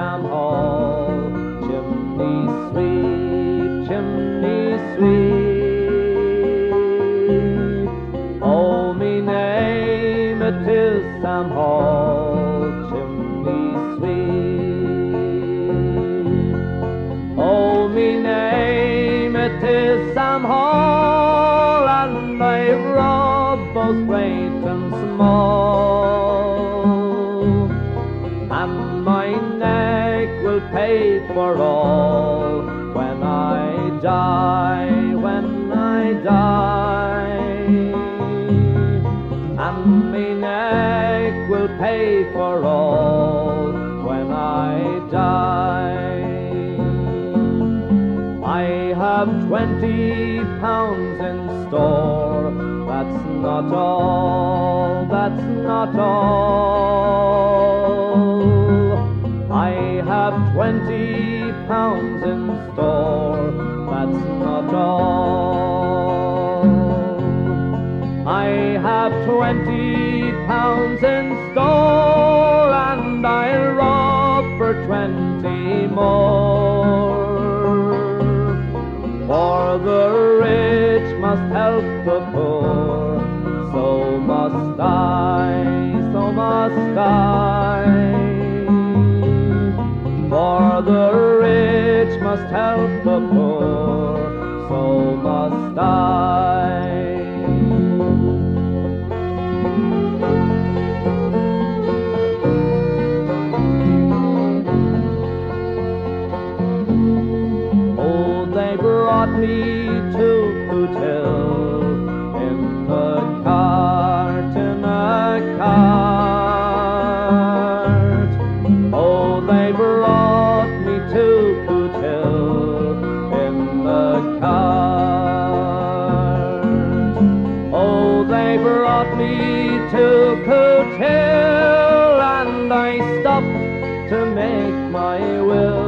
Sam Hall. Chimney sweep, chimney sweep. Oh, me name it is Sam Hall, chimney sweep. Oh, me name it is Sam Hall, and I rob both great and small, and my neck will pay for all when I die, when I die. And my neck will pay for all when I die. I have 20 pounds in store, that's not all, that's not all. I have 20 pounds in store, that's not all. I have 20 pounds in store, and I'll rob for 20 more. For the rich must help the poor, so must I, so must I. For the rich must help the poor, so must I. Oh, they brought me to Cootehill in a cart, in a cart. Oh, they brought me to Cootehill in a cart. Oh, they brought me to Cootehill, and I stopped to make my will,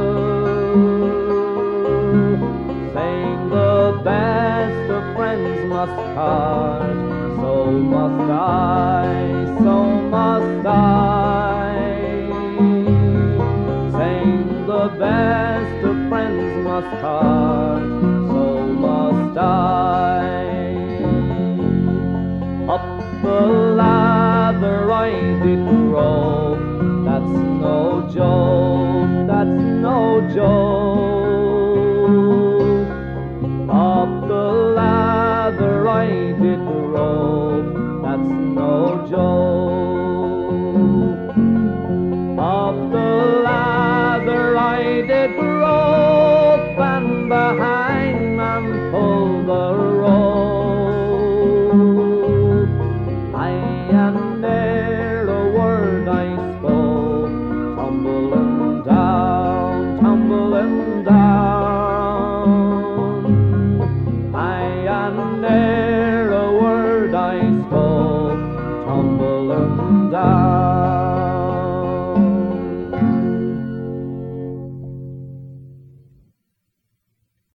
saying the best of friends must part, so must I, so must I. Saying the best of friends must part, so must I. Up the ladder I did grow, that's no joke, that's no joke. Up the ladder I did grope, that's no joke. Up the ladder I did grope, and the hangman pulled the rope. I and ne'er a word I spoke, tumbling down, tumbling down. I am